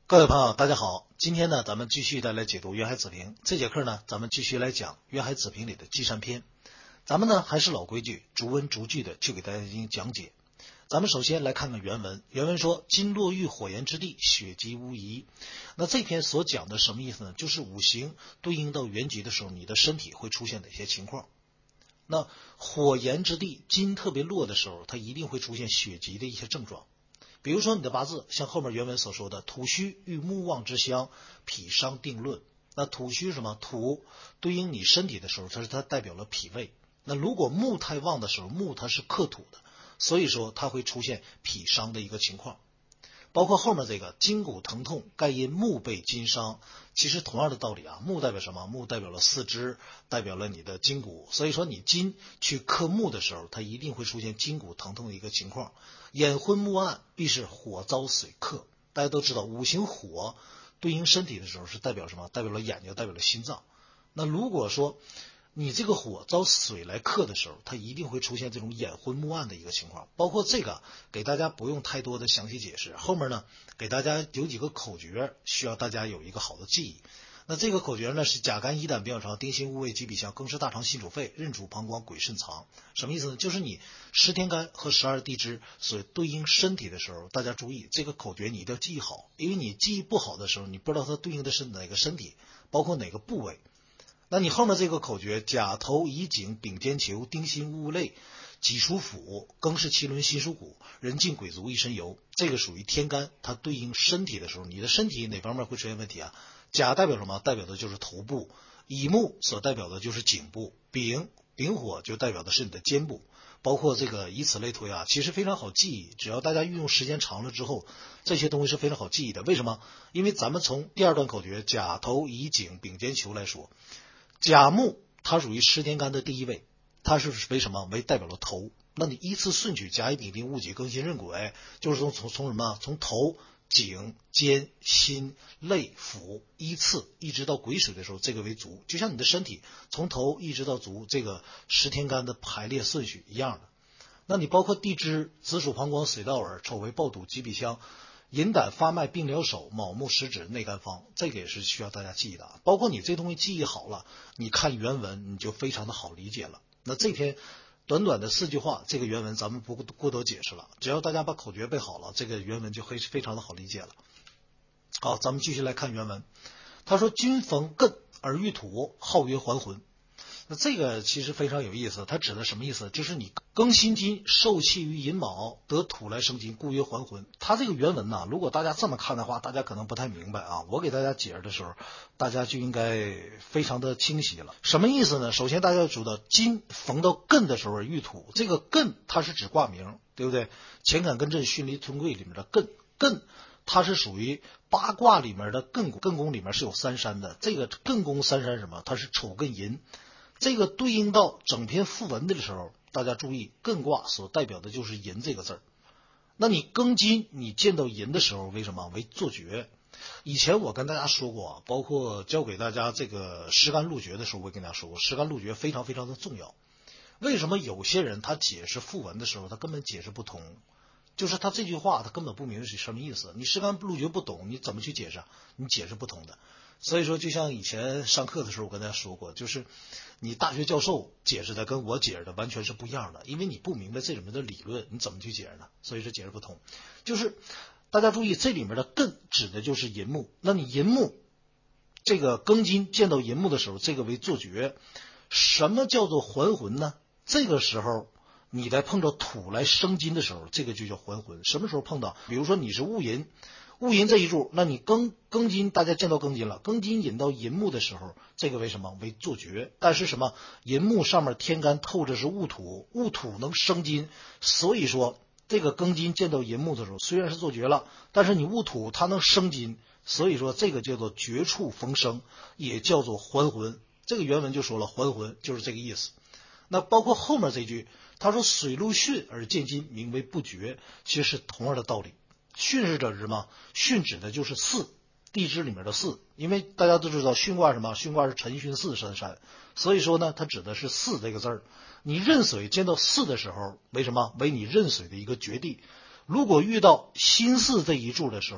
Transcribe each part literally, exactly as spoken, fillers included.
各位朋友大家好，今天呢咱们继续的来解读渊海子平。这节课呢咱们继续来讲渊海子平里的稽山篇。咱们呢还是老规矩，逐文逐句的去给大家进行讲解。咱们首先来看看原文。原文说：金落玉火炎之地，血积无疑。那这篇所讲的什么意思呢？就是五行对应到原局的时候，你的身体会出现哪些情况。那火炎之地，金特别落的时候，它一定会出现血积的一些症状。比如说你的八字，像后面原文所说的土虚遇木旺之相，脾伤定论。那土虚是什么？土对应你身体的时候，它是它代表了脾胃。那如果木太旺的时候，木它是克土的，所以说它会出现脾伤的一个情况。包括后面这个筋骨疼痛，盖因木被金伤，其实同样的道理啊，木代表什么？木代表了四肢，代表了你的筋骨，所以说你金去克木的时候，它一定会出现筋骨疼痛的一个情况。眼昏目暗，必是火遭水克。大家都知道五行火对应身体的时候是代表什么？代表了眼睛，代表了心脏。那如果说你这个火遭水来克的时候，它一定会出现这种眼昏目暗的一个情况。包括这个给大家不用太多的详细解释，后面呢给大家有几个口诀需要大家有一个好的记忆。那这个口诀呢是甲肝乙胆丙小肠丁辛戊未己脾象庚氏大肠心主肺任主膀胱癸肾藏。什么意思呢？就是你十天干和十二地支所对应身体的时候，大家注意这个口诀你一定要记忆好，因为你记忆不好的时候，你不知道它对应的是哪个身体，包括哪个部位。那你后面这个口诀甲头乙颈丙肩裘丁辛戊类己属府庚是七轮辛属骨人进癸足一身油，这个属于天干，它对应身体的时候，你的身体哪方面会出现问题啊？甲代表什么？代表的就是头部，乙木所代表的就是颈部，丙丙火就代表的是你的肩部，包括这个以此类推啊，其实非常好记忆，只要大家运用时间长了之后，这些东西是非常好记忆的。为什么？因为咱们从第二段口诀甲头乙颈丙肩裘来说，甲木它属于十天干的第一位，它是为什么？为代表了头。那你依次顺序甲乙丙丁戊己庚辛壬癸，就是从从从什么？从头颈肩心肋腹依次一直到癸水的时候，这个为足。就像你的身体从头一直到足，这个十天干的排列顺序一样的。那你包括地支子属膀胱水道耳丑为暴堵己脾象寅胆发脉病疗手卯木食指内肝方，这个也是需要大家记忆的。包括你这东西记忆好了，你看原文你就非常的好理解了。那这篇短短的四句话，这个原文咱们不过多解释了，只要大家把口诀背好了，这个原文就会非常的好理解了。好，咱们继续来看原文。他说：君逢艮而遇土，号曰还魂。那这个其实非常有意思，它指的什么意思？就是你庚辛金受气于寅卯，得土来生金，故曰还魂。它这个原文呢，如果大家这么看的话，大家可能不太明白啊。我给大家解释的时候，大家就应该非常的清晰了。什么意思呢？首先大家要知道，金逢到艮的时候遇土，这个艮它是指卦名，对不对？乾坎艮震巽离屯贵里面的艮，艮它是属于八卦里面的艮宫，艮宫里面是有三山的。这个艮宫三山什么？它是丑艮寅。这个对应到整篇赋文的时候，大家注意，艮卦所代表的就是寅这个字儿。那你庚金，你见到寅的时候，为什么？为做绝。以前我跟大家说过，包括教给大家这个实干录诀的时候，我跟大家说过，实干录诀非常非常的重要。为什么有些人他解释赋文的时候，他根本解释不通？就是他这句话他根本不明白是什么意思，你实干录诀不懂，你怎么去解释？你解释不通的。所以说就像以前上课的时候我跟大家说过，就是你大学教授解释的跟我解释的完全是不一样的，因为你不明白这里面的理论，你怎么去解释呢？所以说解释不通。就是大家注意，这里面的艮指的就是寅木，那你寅木这个庚金见到寅木的时候，这个为做绝。什么叫做还魂呢？这个时候你在碰到土来生金的时候，这个就叫还魂。什么时候碰到？比如说你是戊寅，戊寅这一柱，那你庚庚金，大家见到庚金了，庚金引到寅木的时候，这个为什么？为做绝。但是什么？寅木上面天干透着是戊土，戊土能生金，所以说这个庚金见到寅木的时候，虽然是做绝了，但是你戊土它能生金，所以说这个叫做绝处逢生，也叫做还魂。这个原文就说了，还魂就是这个意思。那包括后面这句，他说水陆巽而见金，名为不绝，其实是同样的道理。巽是指什么？巽指的就是巳，地支里面的巳，因为大家都知道巽卦什么？巽卦是辰巽巳申山，所以说呢，它指的是巳这个字儿。你壬水见到巳的时候，为什么？为你壬水的一个绝地。如果遇到辛巳这一柱的时候，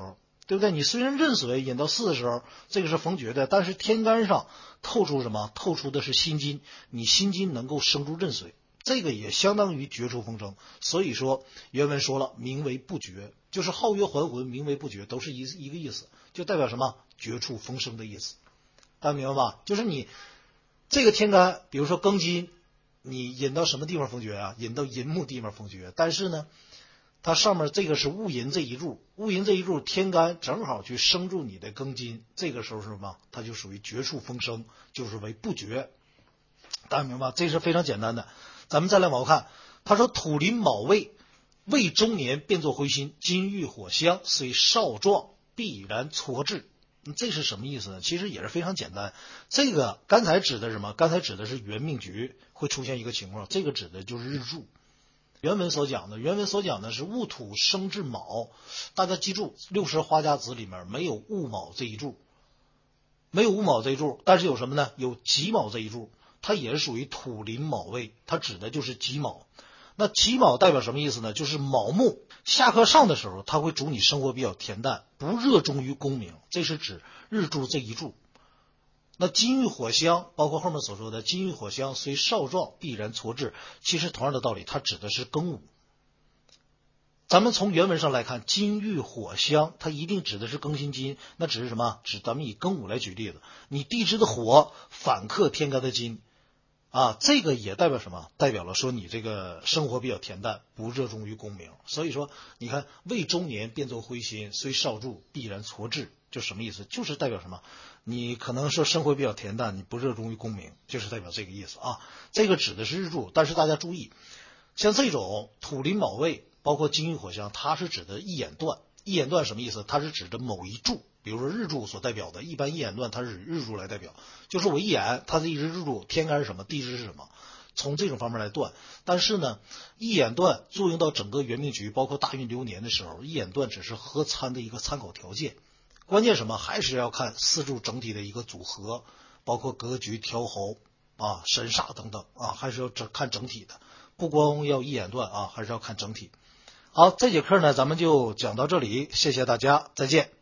对不对？你虽然壬水引到巳的时候，这个是逢绝的，但是天干上透出什么？透出的是辛金，你辛金能够生出壬水，这个也相当于绝处逢生。所以说原文说了，名为不绝，就是皓月还魂，名为不绝，都是一一个意思，就代表什么？绝处逢生的意思。大家明白吧？就是你这个天干，比如说庚金，你引到什么地方逢绝啊？引到寅木地方逢绝，但是呢，它上面这个是戊寅这一柱，戊寅这一柱天干正好去生住你的庚金，这个时候是什么？它就属于绝处逢生，就是为不绝。大家明白吧？这是非常简单的。咱们再来往后看，他说土临卯未，未中年变作灰心，金遇火相，虽少壮必然挫制。这是什么意思呢？其实也是非常简单。这个刚才指的是什么？刚才指的是原命局会出现一个情况，这个指的就是日柱。原文所讲的，原文所讲的是戊土生至卯，大家记住，六十花甲子里面没有戊卯这一柱，没有戊卯这一柱，但是有什么呢？有己卯这一柱，它也是属于土临卯位，它指的就是己卯。那己卯代表什么意思呢？就是卯木下课上的时候，它会主你生活比较恬淡，不热衷于功名，这是指日柱这一柱。那金遇火相，包括后面所说的金遇火相，虽少壮必然挫制，其实同样的道理，它指的是庚午。咱们从原文上来看，金遇火相，它一定指的是庚辛金，那指是什么？指咱们以庚午来举例子，你地支的火反克天干的金啊，这个也代表什么？代表了说你这个生活比较恬淡，不热衷于功名。所以说，你看未中年变作灰心，虽少柱必然挫制，就什么意思？就是代表什么？你可能说生活比较恬淡，你不热衷于功名，就是代表这个意思啊。这个指的是日柱，但是大家注意，像这种土临卯未，包括金遇火相，它是指的一眼断。一眼断什么意思？它是指的某一柱，比如说日柱所代表的，一般一眼断它是以日柱来代表，就是我一眼它是一直日柱，天干是什么，地支是什么，从这种方面来断。但是呢，一眼断作用到整个元命局，包括大运流年的时候，一眼断只是合参的一个参考条件。关键什么？还是要看四柱整体的一个组合，包括格局、调候啊、神煞等等啊，还是要整看整体的，不光要一眼断啊，还是要看整体。好，这节课呢，咱们就讲到这里，谢谢大家，再见。